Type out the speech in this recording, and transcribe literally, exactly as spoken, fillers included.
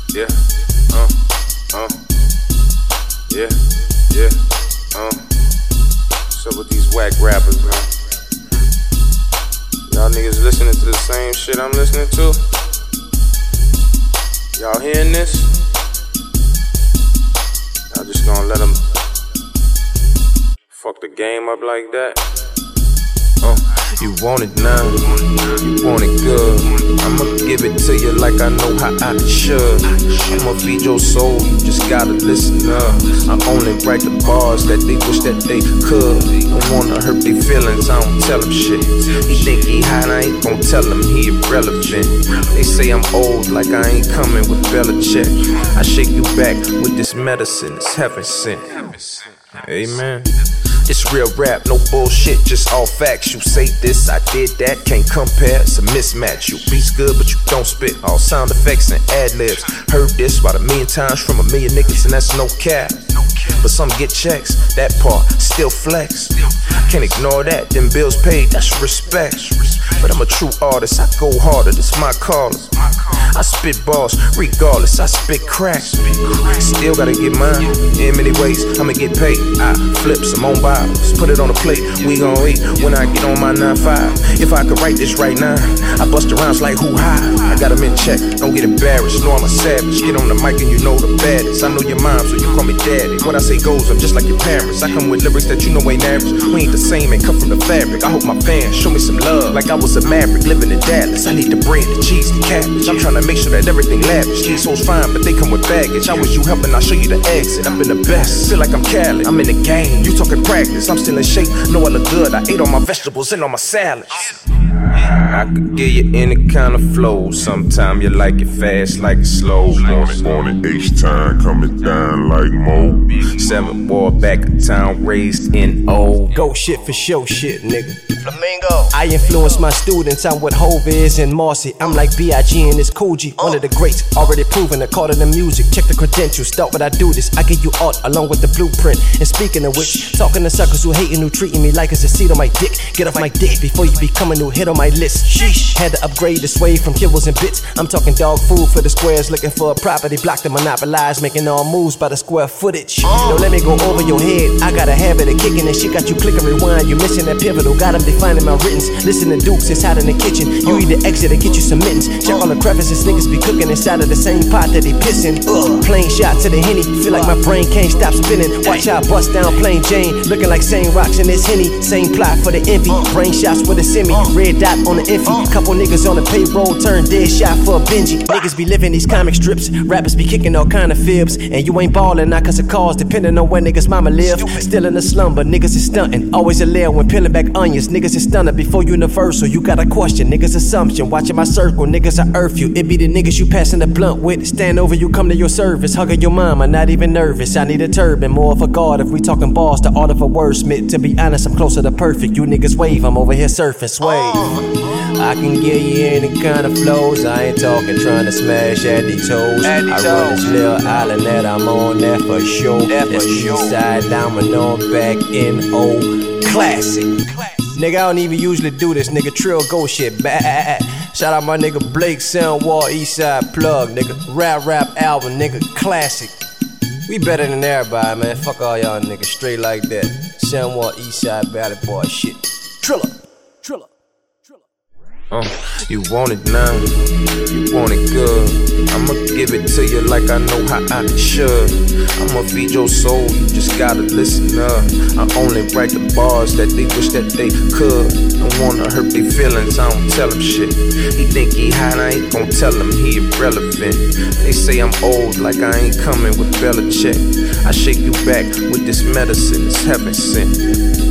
Yeah, uh, uh, yeah, yeah, uh. What's up with these whack rappers, man? Y'all niggas listening to the same shit I'm listening to? Y'all hearing this? Y'all just gonna let them fuck the game up like that? Uh, you want it now, you want it good. I'ma give it to you like I know how I should. I'ma feed your soul, you just gotta listen up. I only write the bars that they wish that they could. Don't wanna hurt their feelings, I don't tell them shit. He think he hot, I ain't gon' tell him he irrelevant. They say I'm old like I ain't coming with Belichick. I shake you back with this medicine, it's heaven sent. Amen. It's real rap, no bullshit, just all facts. You say this, I did that, can't compare, it's a mismatch. You beats good, but you don't spit, all sound effects and ad-libs. Heard this about a million times from a million niggas, and that's no cap. But some get checks, that part still flex. Can't ignore that, them bills paid, that's respect. But I'm a true artist, I go harder, this my calling. I spit balls, regardless, I spit crack. Still gotta get mine, in many ways, I'ma get paid. I flip some on bottles, put it on the plate, we gon' eat when I get on my nine five. If I could write this right now, I bust around like who high. I got them in check, don't get embarrassed, know I'm a savage. Get on the mic and you know the baddest. I know your mom, so you call me daddy. What I say goes, I'm just like your parents. I come with lyrics that you know ain't average. We ain't the same and cut from the fabric. I hope my fans show me some love, like I was a maverick living in Dallas. I need the bread, the cheese, the cabbage. I'm trying to make sure that everything lavish. These hoes fine, but they come with baggage. I wish you helping, I'll show you the exit. I've been the best, feel like I'm Cali. I'm in the game, you talking practice. I'm still in shape, know I look good. I ate all my vegetables and all my salads. I could give you any kind of flow. Sometimes you like it fast, like it slow. Born in H-Time, coming down like Mo. Seven war back in town, raised in O. Go shit for show shit, nigga. Flamingo. I influence my students, I'm what Hov is and Marcy. I'm like B I G and it's Coogee, one of the greats, already proven, according to music. Check the credentials, start when I do this. I give you art along with the blueprint. And speaking of which, talking to suckers who hating, who treating me like it's a seat on my dick. Get off my dick before you become a new hit on my list. Sheesh, had to upgrade the sway from kibbles and bits. I'm talking dog food for the squares, looking for a property block to monopolize, making all moves by the square footage. Don't let me go over your head, I got a habit of kicking and shit got you clicking rewind. You're missing that pivotal, got them defining my writtens. Listen to Dukes, it's hot in the kitchen. You either exit or get you some mittens. Check all the crevices, niggas be cooking inside of the same pot that they pissin'. Ugh. Plain shot to the Henny, feel like my brain can't stop spinning. Watch how I bust down plain Jane, looking like same rocks in this Henny. Same plot for the envy, brain shots with a semi. Red dot on the infy, couple niggas on the payroll, turn dead shot for a Benji. Niggas be living these comic strips, rappers be kicking all kind of fibs. And you ain't ballin', not cause of cause, depending on where niggas mama live. Still in the slumber, niggas is stuntin'. Always a lair when peeling back onions, niggas is stunning before universal. You got a question, niggas assumption. Watching my circle, niggas I earth you. It be the niggas you passing the blunt with. Stand over, you come to your service, hugging your mama, not even nervous. I need a turban, more of a guard. If we talking balls, the art of a wordsmith. To be honest, I'm closer to perfect. You niggas wave, I'm over here surfing, sway. I can give you any kind of flows. I ain't talking trying to smash at these hoes. I run this little island that I'm on there for sure. That's east side domino back in old classic. Nigga, I don't even usually do this, nigga. Trill go shit bad. Shout out my nigga Blake Soundwall Eastside Plug, nigga. Rap rap album, nigga. Classic. We better than everybody, man. Fuck all y'all niggas. Straight like that. Soundwall Eastside Battle Boy shit. Triller. Triller. Uh, you want it now, you want it good. I'ma give it to you like I know how I should. I'ma feed your soul, you just gotta listen up. I only write the bars that they wish that they could. Don't wanna hurt their feelings, I don't tell them shit. He think he hot, I ain't gon' tell him he irrelevant. They say I'm old like I ain't coming with Belichick. I shake you back with this medicine, it's heaven sent.